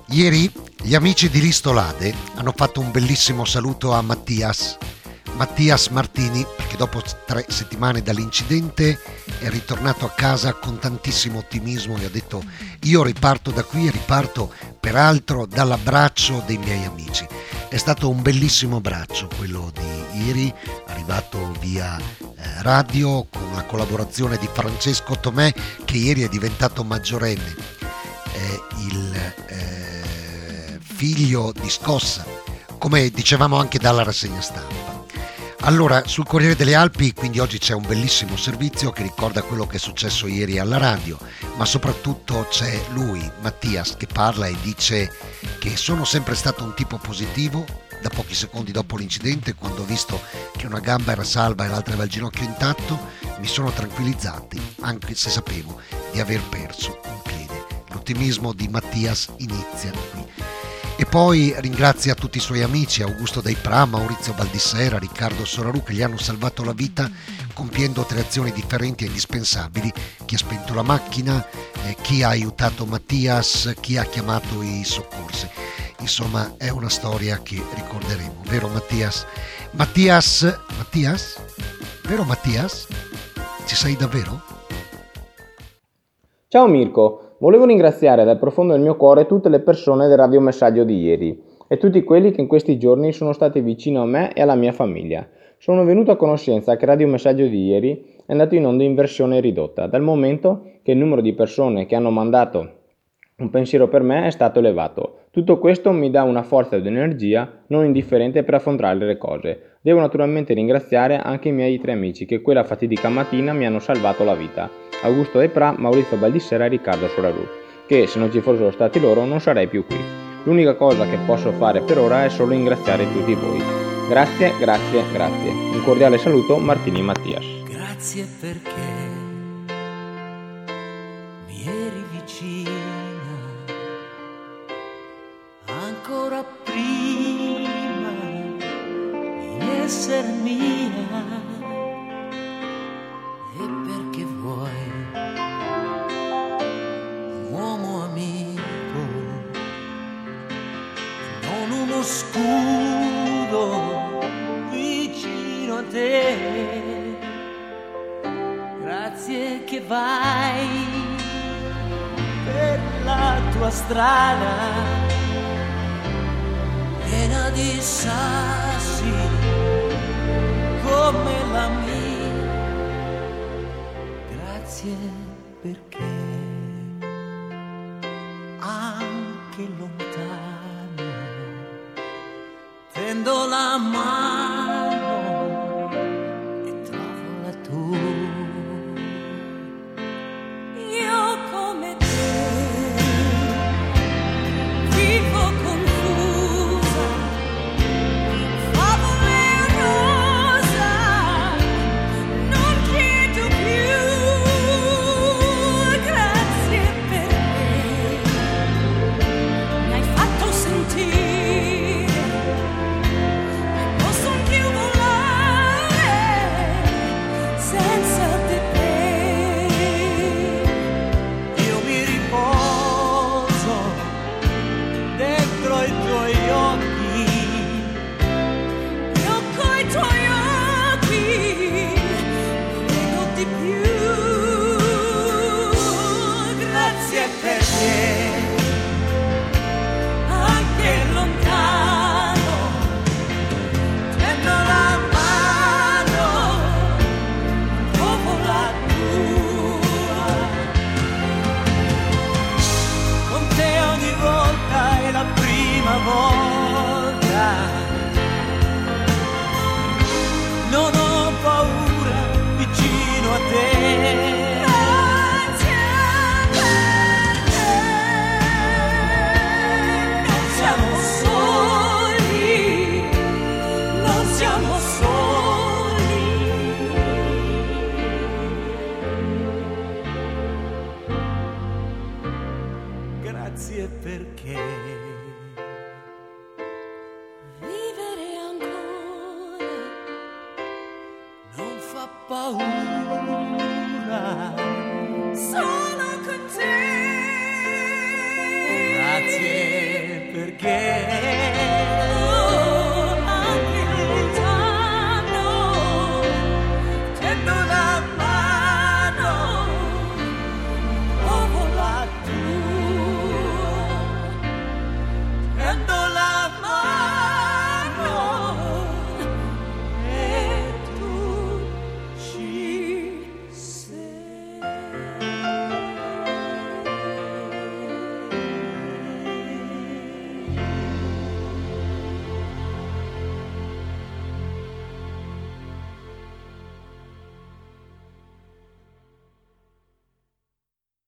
Ieri gli amici di Ristolade hanno fatto un bellissimo saluto a Mattias Martini, perché dopo 3 settimane dall'incidente è ritornato a casa con tantissimo ottimismo e ha detto: io riparto da qui e riparto peraltro dall'abbraccio dei miei amici. È stato un bellissimo abbraccio quello di ieri, arrivato via radio con la collaborazione di Francesco Tomè, che ieri è diventato maggiorenne, il figlio di Scossa, come dicevamo anche dalla rassegna stampa. Allora, sul Corriere delle Alpi, quindi oggi c'è un bellissimo servizio che ricorda quello che è successo ieri alla radio, ma soprattutto c'è lui, Mattias, che parla e dice che sono sempre stato un tipo positivo. Da pochi secondi dopo l'incidente, quando ho visto che una gamba era salva e l'altra aveva il ginocchio intatto, mi sono tranquillizzati, anche se sapevo di aver perso un piede. L'ottimismo di Mattias inizia qui. E poi ringrazia tutti i suoi amici, Augusto Dei Pra, Maurizio Baldissera, Riccardo Soraru, che gli hanno salvato la vita compiendo 3 azioni differenti e indispensabili: chi ha spento la macchina, chi ha aiutato Mattias, chi ha chiamato i soccorsi. Insomma, è una storia che ricorderemo, vero Mattias? Mattias? Vero Mattias? Ci sei davvero? Ciao Mirko, volevo ringraziare dal profondo del mio cuore tutte le persone del radiomessaggio di ieri e tutti quelli che in questi giorni sono stati vicino a me e alla mia famiglia. Sono venuto a conoscenza che il radiomessaggio di ieri è andato in onda in versione ridotta, dal momento che il numero di persone che hanno mandato un pensiero per me è stato elevato. Tutto questo mi dà una forza ed energia non indifferente per affrontare le cose. Devo naturalmente ringraziare anche i miei 3 amici che quella fatidica mattina mi hanno salvato la vita: Augusto Dei Pra, Maurizio Baldissera e Riccardo Soraru, che se non ci fossero stati loro non sarei più qui. L'unica cosa che posso fare per ora è solo ringraziare tutti voi. Grazie. Un cordiale saluto, Martini Mattias. Grazie perché mi eri vicina ancora prima di essere mia, e perché vuoi un uomo amico, non uno scudo vicino a te. Grazie che vai per la tua strada piena di sassi come la mia. Grazie perché anche lontano tendo la mano e trovo la tua. Io come te vivo confusa, favole e rosa, non chiedo più. Grazie perché mi hai fatto sentire che posso più volare senza di te. Io mi riposo dentro i tuoi occhi, io coi tuoi occhi vedo di più. Grazie perché anche lontano tendo la mano, dopo la tua. Con te ogni volta è la prima volta. Non ho paura vicino a te. Grazie perché non siamo soli, non siamo soli. Grazie perché